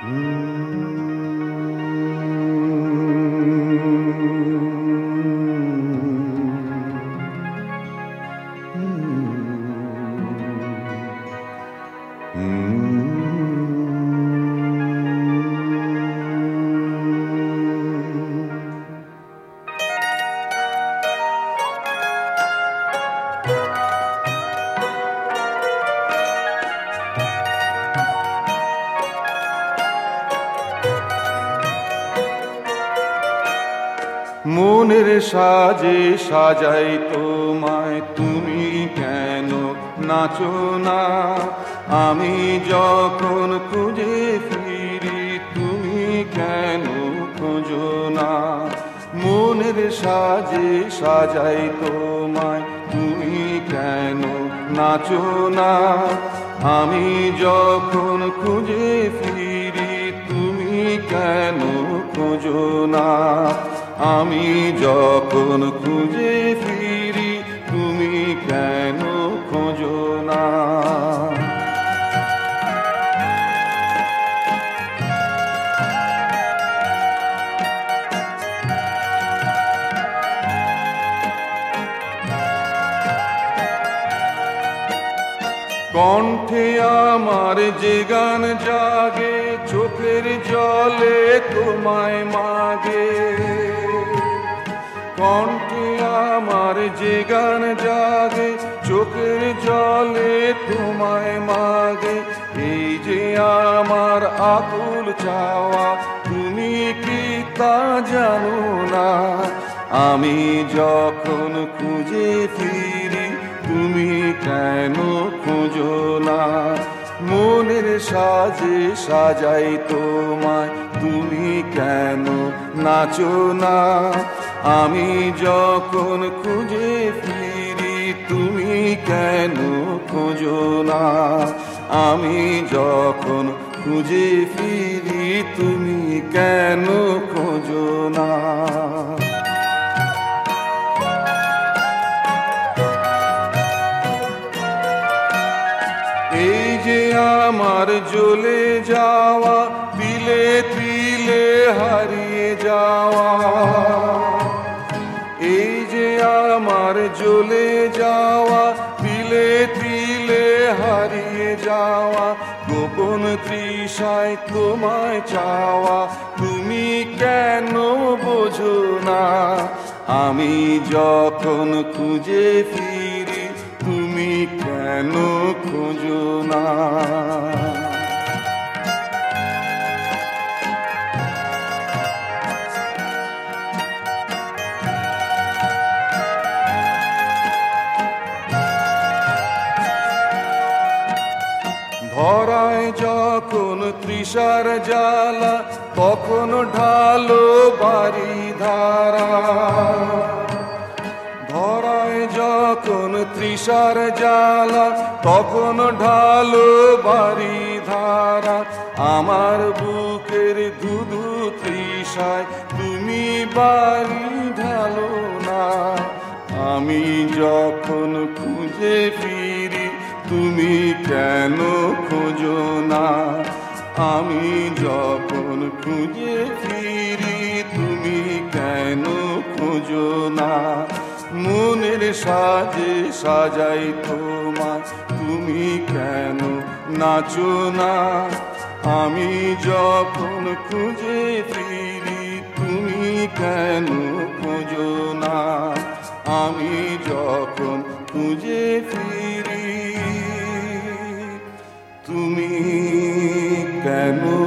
মনের সাজে সাজাই তোমায়, তুমি কেন নাচো না? আমি যখন খুঁজে ফিরি তুমি কেন খোঁজো না? মনের সাজে সাজাই তোমায়, তুমি কেন নাচো না? আমি যখন খুঁজে ফিরি তুমি কেন খোঁজো না? আমি যখন খুঁজে ফিরি তুমি কেন খোঁজো না? কণ্ঠে আমার যে গান জাগে, চোখের জলে তোমায় মাগে। কণ্ঠে আমার যে গান জাগে, চোখের জলে তোমায় মাগে। এই যে আমার আকুল চাওয়া, তুমি কি তা জানো না? আমি যখন খুঁজে ফিরি তুমি কেন খোঁজো না? মনের সাজে সাজাই তোমায়, তুমি কেন নাচো না? আমি যখন খুঁজে ফিরি তুমি কেন খোঁজো না? আমি যখন খুঁজে ফিরি তুমি কেন খোঁজো না? এই যে আমার জ্বলে যাওয়া, তিলে তিলে হারিয়ে যাওয়া। এই যে আমার জ্বলে যাওয়া, তিলে তিলে হারিয়ে যাওয়া। গোপন তৃষায় তোমায় চাওয়া, তুমি কেন বোঝো না? আমি যখন খুঁজে ফিরি তুমি কেন খোঁজো না? ধরায় যখন তৃষার জ্বালা, তখন ঢালো বাড়ি ধারা। ধরায় যখন তৃষার জ্বালা, তখন ঢালো বাড়ি ধারা। আমার বুকের ধুধু তৃষায় তুমি বাড়ি ঢালো না। আমি যখন খুঁজে ফিরি তুমি কেন খোঁজো না? আমি যখন খুঁজে ফিরি তুমি কেন খোঁজো না? মনের সাজে সাজাই তোমায়, তুমি কেন নাচো না? আমি যখন খুঁজে ফিরি তুমি কেন খোঁজো না? আমি যখন খুঁজে ফিরি তুমি কেন